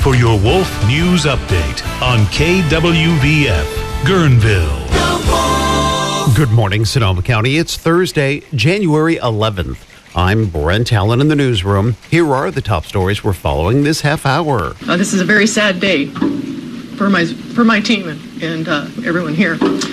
for your Wolf News Update on KWVF, Guerneville. Good morning, Sonoma County. It's Thursday, January 11th. I'm Brent Allen in the newsroom. Here are the top stories we're following this half hour. This is a very sad day for my team and everyone here.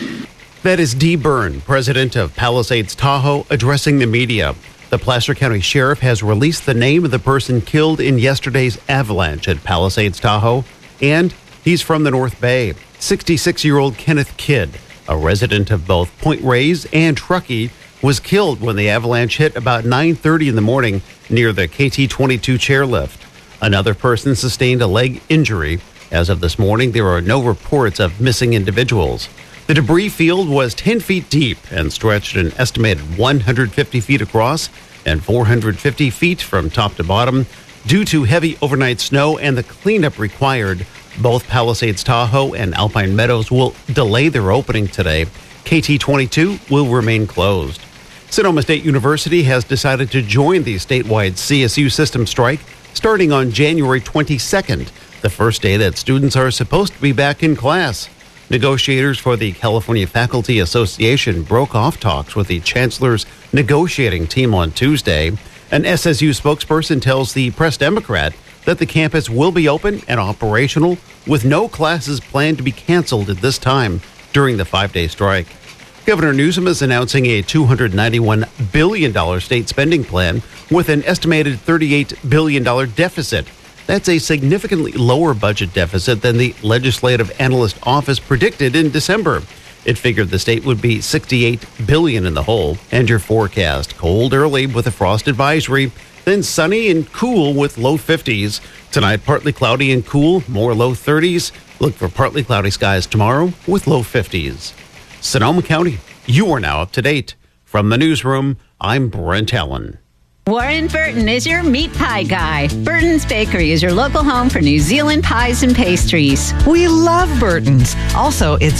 That is Dee Byrne, president of Palisades Tahoe, addressing the media. The Placer County Sheriff has released the name of the person killed in yesterday's avalanche at Palisades Tahoe, and he's from the North Bay. 66-year-old Kenneth Kidd, a resident of both Point Reyes and Truckee, was killed when the avalanche hit about 9:30 in the morning near the KT-22 chairlift. Another person sustained a leg injury. As of this morning, there are no reports of missing individuals. The debris field was 10 feet deep and stretched an estimated 150 feet across and 450 feet from top to bottom. Due to heavy overnight snow and the cleanup required, both Palisades Tahoe and Alpine Meadows will delay their opening today. KT-22 will remain closed. Sonoma State University has decided to join the statewide CSU system strike starting on January 22nd, the first day that students are supposed to be back in class. Negotiators for the California Faculty Association broke off talks with the chancellor's negotiating team on Tuesday. An SSU spokesperson tells the Press Democrat that the campus will be open and operational with no classes planned to be canceled at this time during the 5-day strike. Governor Newsom is announcing a $291 billion state spending plan with an estimated $38 billion deficit. That's a significantly lower budget deficit than the Legislative Analyst Office predicted in December. It figured the state would be $68 billion in the hole. And your forecast: cold early with a frost advisory, then sunny and cool with low 50s. Tonight, partly cloudy and cool, more low 30s. Look for partly cloudy skies tomorrow with low 50s. Sonoma County, you are now up to date. From the newsroom, I'm Brent Allen. Warren Burton is your meat pie guy. Burton's Bakery is your local home for New Zealand pies and pastries. We love Burton's. Also, it's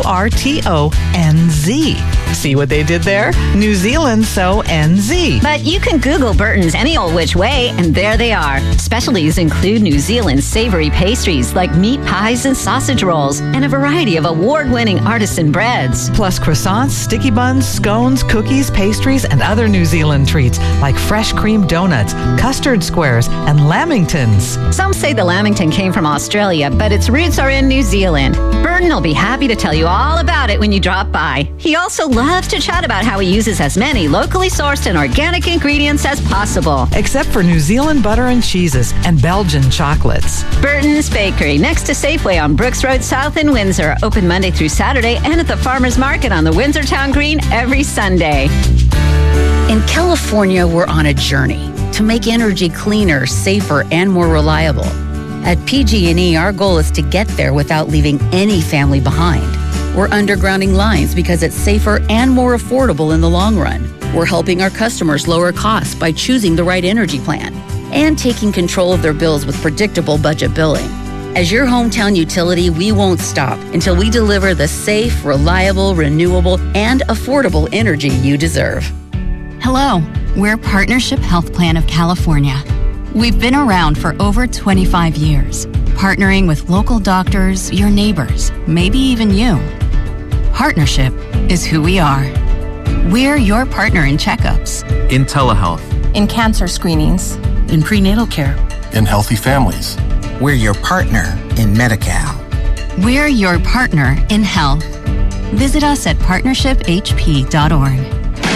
BURTONZ. See what they did there? New Zealand, so NZ. But you can Google Burton's any old which way, and there they are. Specialties include New Zealand savory pastries like meat pies and sausage rolls, and a variety of award-winning artisan breads. Plus croissants, sticky buns, scones, cookies, pastries, and other New Zealand treats like fresh cream donuts, custard squares, and lamingtons. Some say the lamington came from Australia, but its roots are in New Zealand. Burton will be happy to tell you all about it when you drop by. He also loves to chat about how he uses as many locally sourced and organic ingredients as possible. Except for New Zealand butter and cheeses and Belgian chocolates. Burton's Bakery, next to Safeway on Brooks Road South in Windsor. Open Monday through Saturday and at the Farmers Market on the Windsor Town Green every Sunday. In California, we're on a journey to make energy cleaner, safer, and more reliable. At PG&E, our goal is to get there without leaving any family behind. We're undergrounding lines because it's safer and more affordable in the long run. We're helping our customers lower costs by choosing the right energy plan and taking control of their bills with predictable budget billing. As your hometown utility, we won't stop until we deliver the safe, reliable, renewable, and affordable energy you deserve. Hello, we're Partnership Health Plan of California. We've been around for over 25 years, partnering with local doctors, your neighbors, maybe even you. Partnership is who we are. We're your partner in checkups, in telehealth, in cancer screenings, in prenatal care, in healthy families. We're your partner in Medi-Cal. We're your partner in health. Visit us at partnershiphp.org.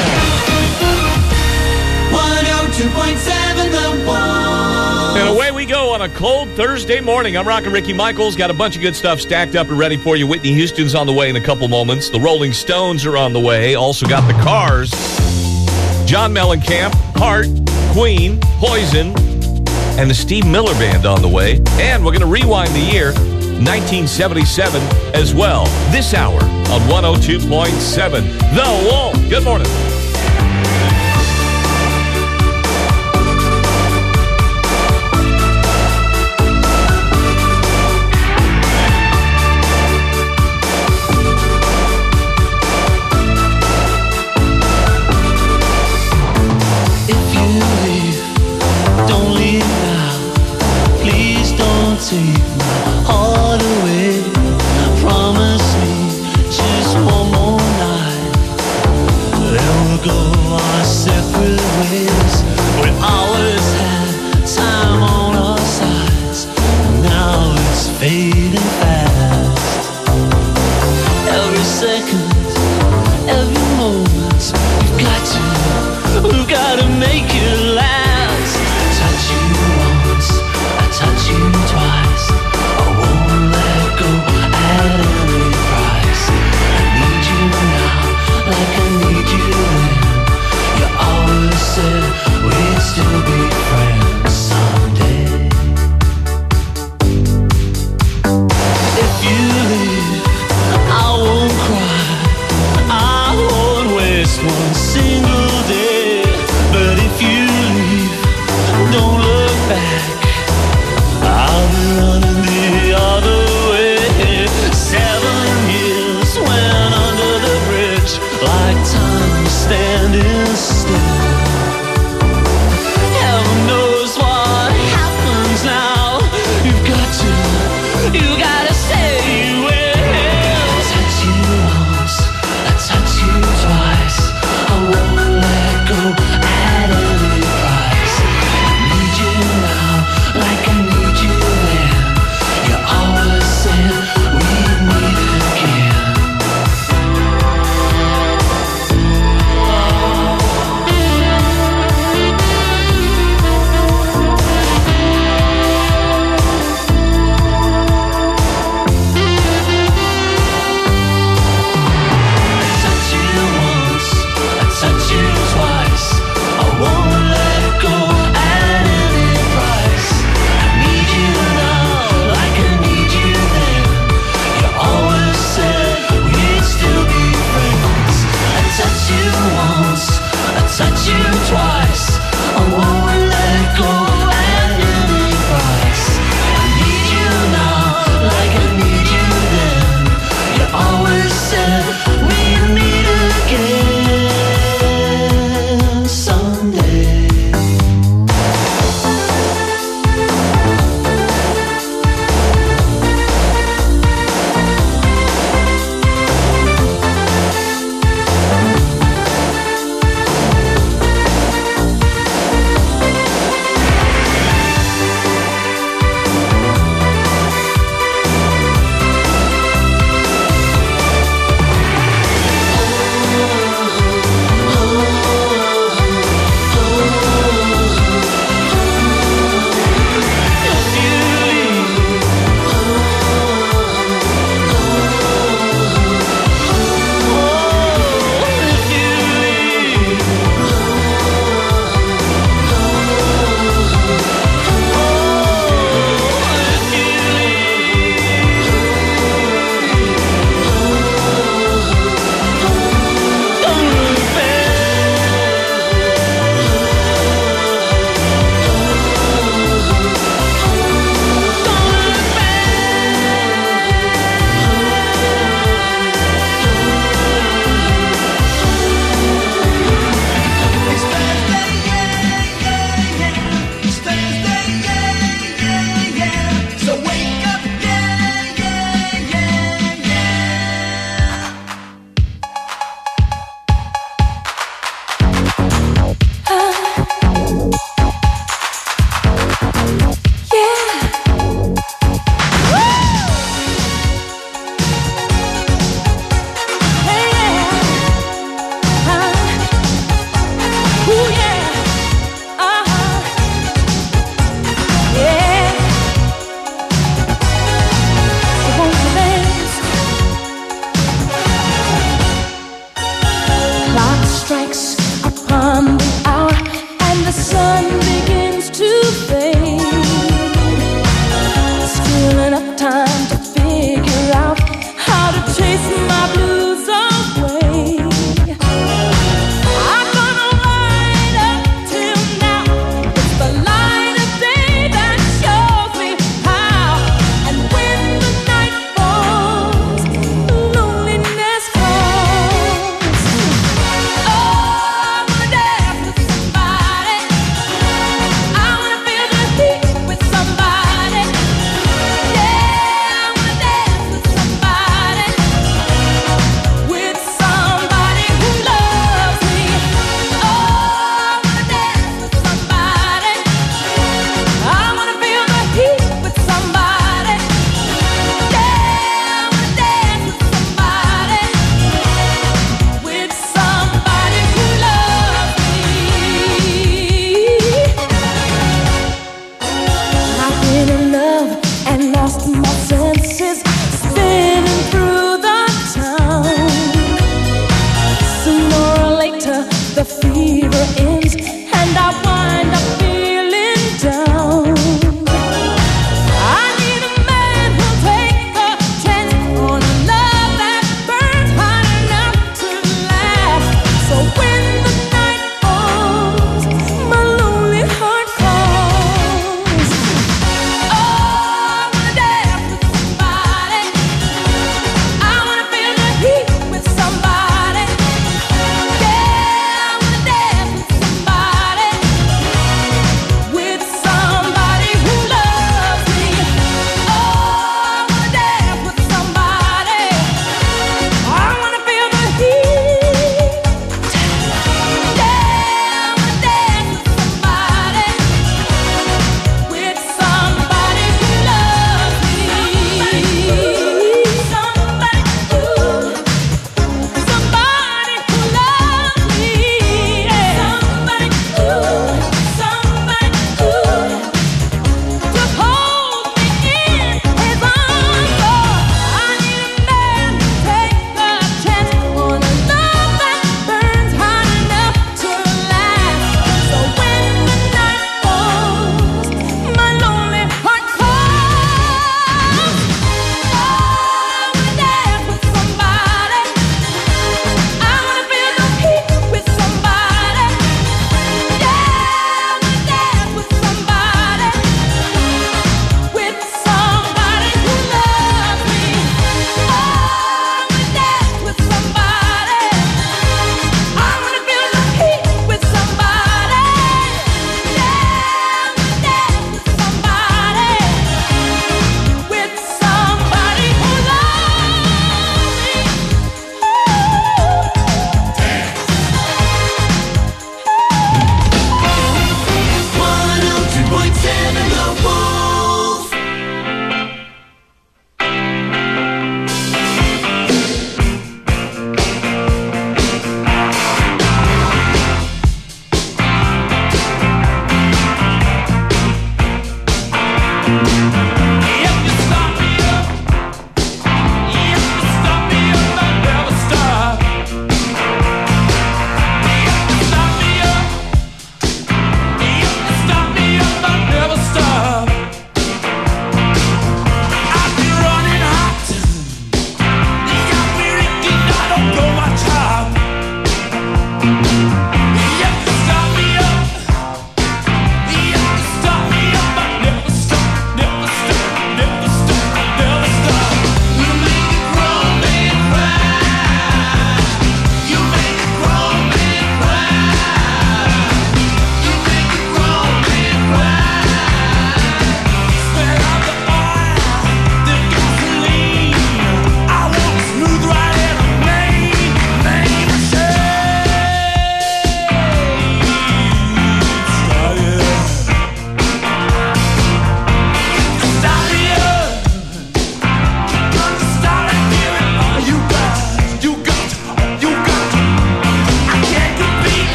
102.7 The Wolf. And away we go on a cold Thursday morning. I'm Rockin' Ricky Michaels. Got a bunch of good stuff stacked up and ready for you. Whitney Houston's on the way in a couple moments. The Rolling Stones are on the way. Also got the Cars. John Mellencamp, Heart, Queen, Poison, and the Steve Miller Band on the way. And we're going to rewind the year 1977 as well. This hour on 102.7 The Wolf. Good morning. Don't leave now. Please don't take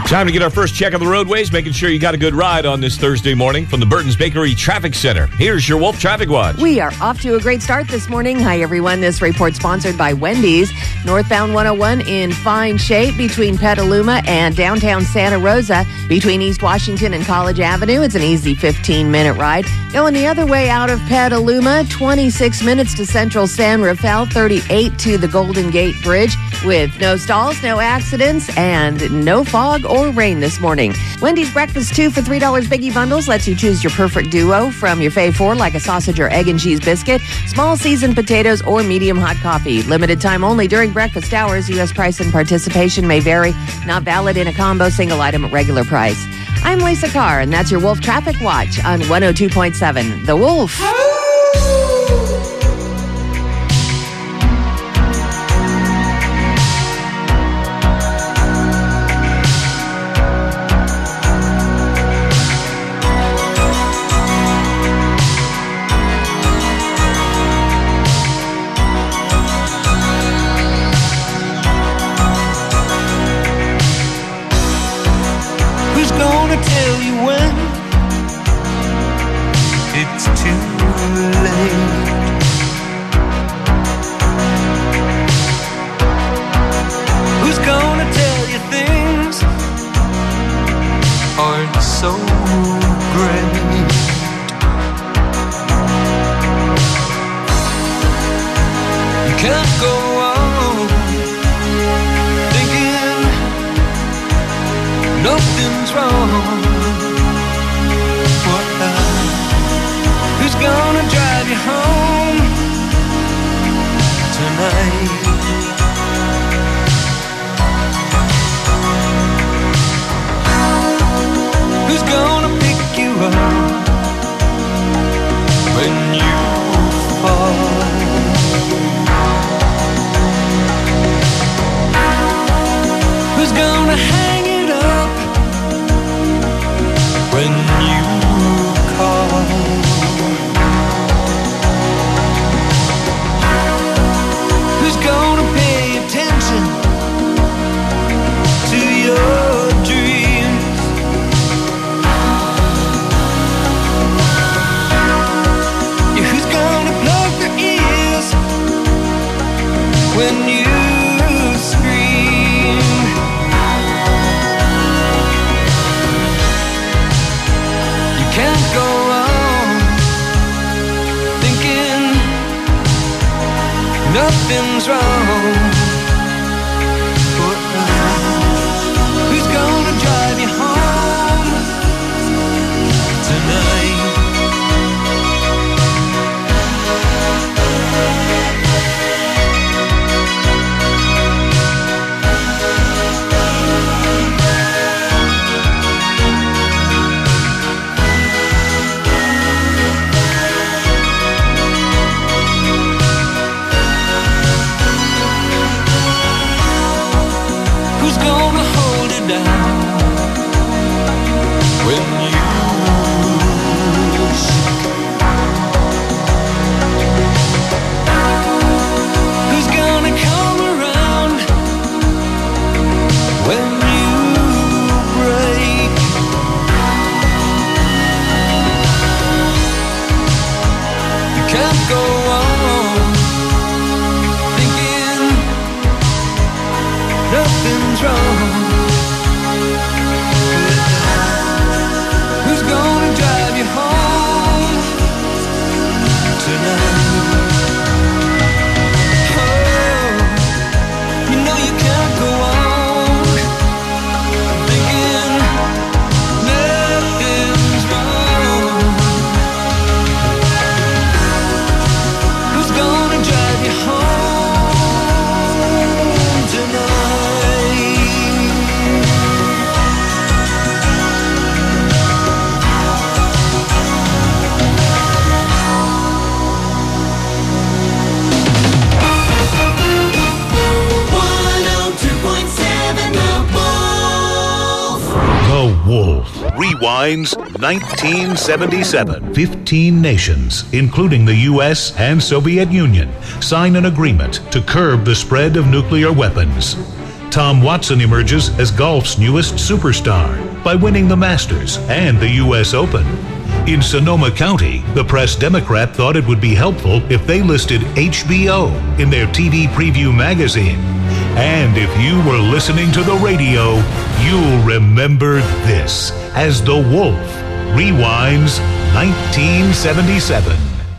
Time to get our first check of the roadways, making sure you got a good ride on this Thursday morning from the Burton's Bakery Traffic Center. Here's your Wolf Traffic Watch. We are off to a great start this morning. Hi, everyone. This report sponsored by Wendy's. Northbound 101 in fine shape between Petaluma and downtown Santa Rosa. Between East Washington and College Avenue, it's an easy 15-minute ride. Going the other way out of Petaluma, 26 minutes to Central San Rafael, 38 to the Golden Gate Bridge with no stalls, no accidents, and no fog or rain this morning. Wendy's Breakfast 2 for $3 Biggie Bundles lets you choose your perfect duo from your fave 4, like a sausage or egg and cheese biscuit, small seasoned potatoes, or medium hot coffee. Limited time only during breakfast hours. U.S. price and participation may vary. Not valid in a combo, single item at regular price. I'm Lisa Carr, and that's your Wolf Traffic Watch on 102.7 The Wolf. Nothing's wrong. Who's gonna drive you home tonight? Nothing's wrong. Who's gonna drive you home tonight? Oh, you know you can't go on thinking nothing's wrong. Who's gonna drive you home tonight? Wolf rewinds 1977. 15 nations, including the U.S. and Soviet Union, sign an agreement to curb the spread of nuclear weapons. Tom Watson emerges as golf's newest superstar by winning the Masters and the U.S. Open. In Sonoma County, the Press Democrat thought it would be helpful if they listed HBO in their TV preview magazine. And if you were listening to the radio, you'll remember this as The Wolf rewinds 1977.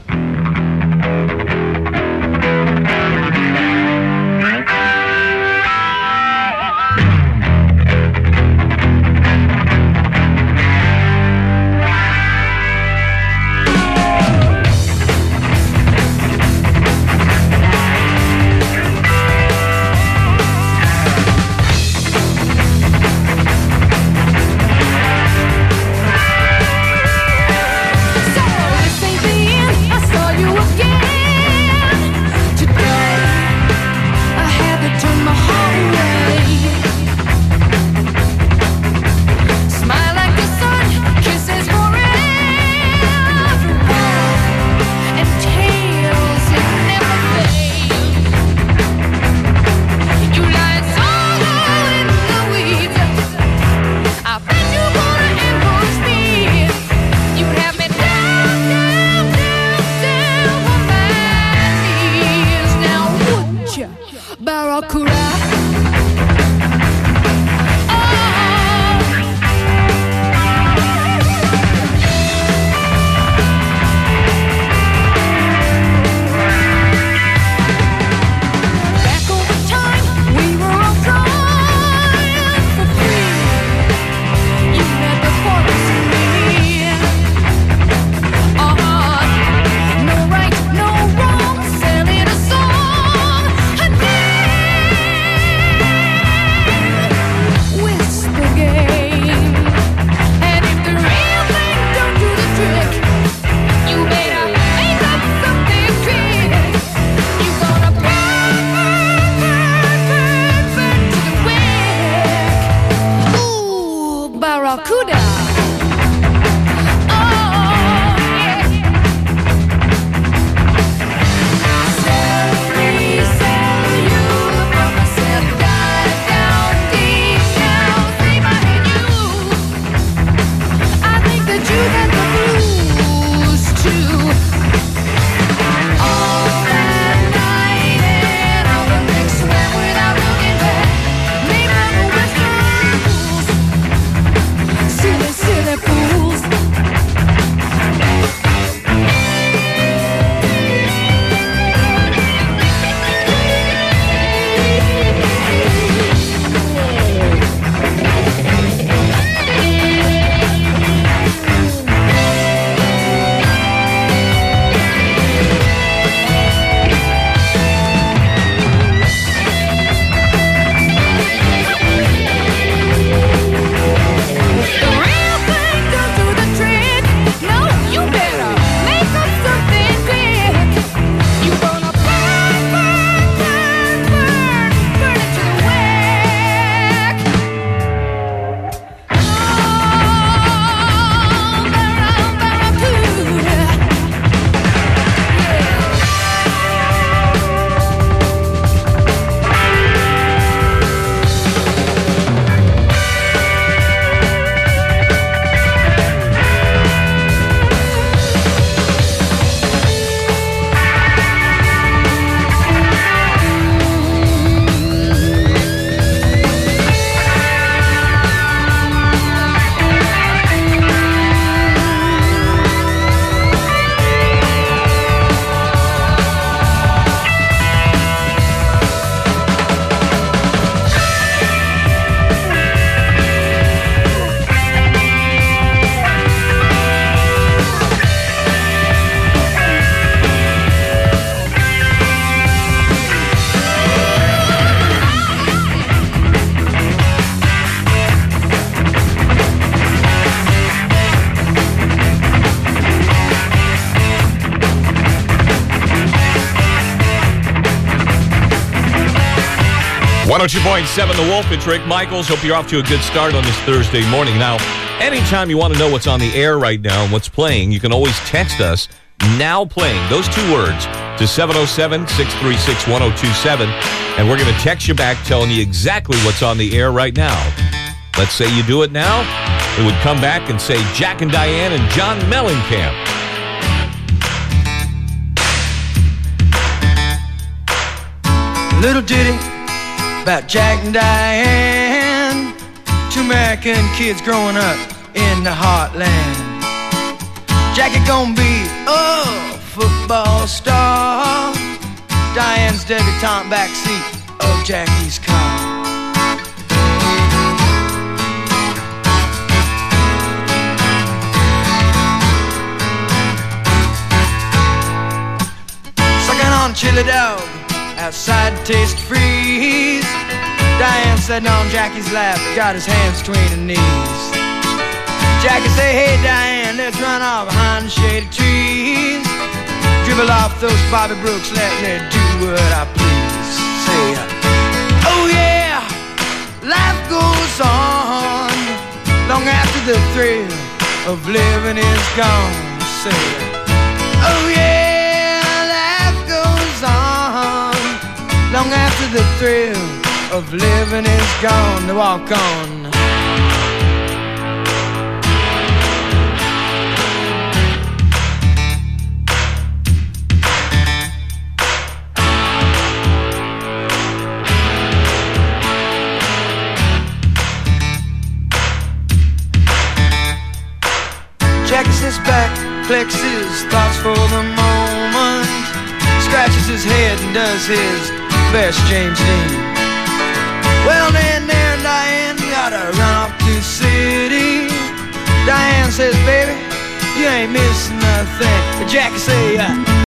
.7 The Wolf. It's Rick Michaels. Hope you're off to a good start on this Thursday morning. Now, anytime you want to know what's on the air right now and what's playing, you can always text us now playing. Those two words to 707-636-1027. And we're going to text you back telling you exactly what's on the air right now. Let's say you do it now. It would come back and say Jack and Diane and John Mellencamp. Little ditty about Jack and Diane, two American kids growing up in the heartland. Jackie gonna be a football star, Diane's debutante backseat of Jackie's car. Sucking on chili dog outside Taste Freeze, Diane sitting on Jackie's lap, got his hands between her knees. Jackie say, hey Diane, let's run off behind the shady trees. Dribble off those Bobby Brooks, let me do what I please. Say, oh yeah, life goes on long after the thrill of living is gone. Say, oh yeah, life goes on long after the thrill of living is gone. To walk on. Jackie sits back, collects his thoughts for the moment, scratches his head and does his best James Dean. Well, then there and Diane gotta run off to the city. Diane says, baby, you ain't missing nothing. Jackie say,